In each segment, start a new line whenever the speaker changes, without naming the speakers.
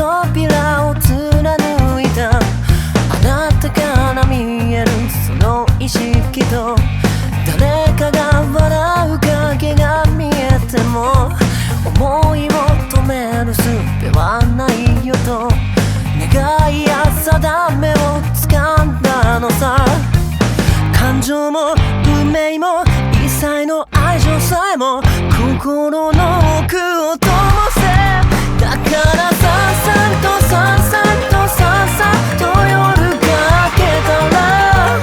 扉を貫いたあなたから見えるその意識と誰かが笑う影が見えても思いを止める術はないよと願いや定めを掴んだのさ。感情も運命も一切の愛情さえも心の奥を灯せ。だからさっさとさっさとさっさと夜が明けたら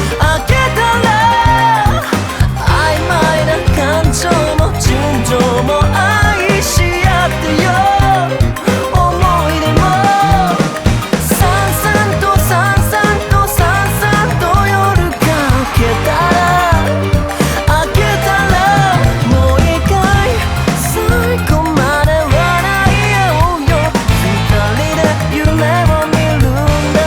曖昧な感情も純情も愛し合ってよ。思い出もさっさとさっさとさっさと夜が明けたらもう一回最後まで笑い合おうよ。二人で夢を見るんだ。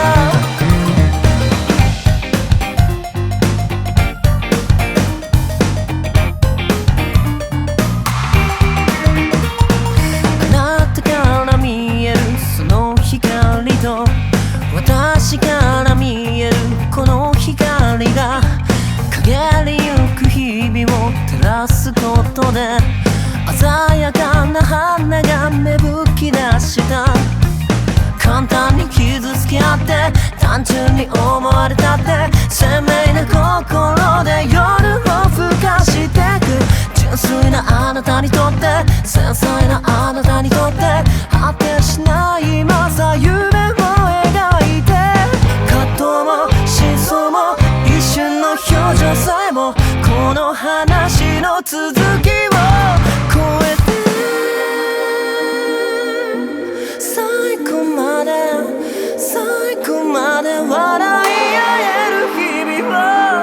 あなたから見えるその光と私から見えるこの光が陰りゆく日々を照らすことで鮮やかな花が芽吹き出した。簡単に傷つけ合って単純に思われたって鮮明な心で夜をふかしてく。純粋なあなたにとって繊細なあなたにとって果てしないまさ夢を描いて葛藤も真相も一瞬の表情さえもこの話の続きを超えて最後まで笑い合える日々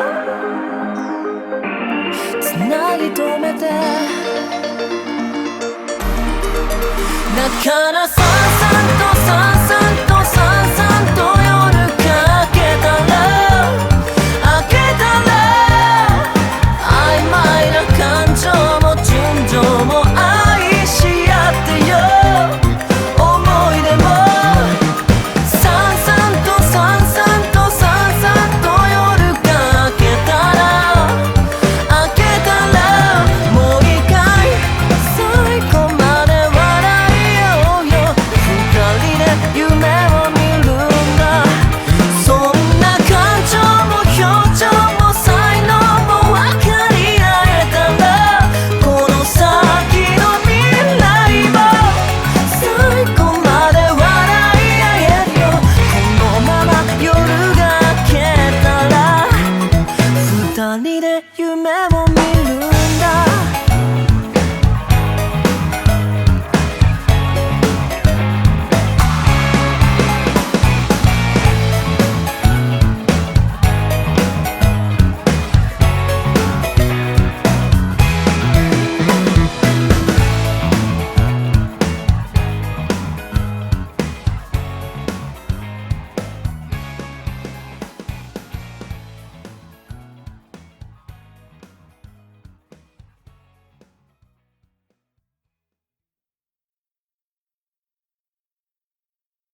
をつなぎ止めて。だからさ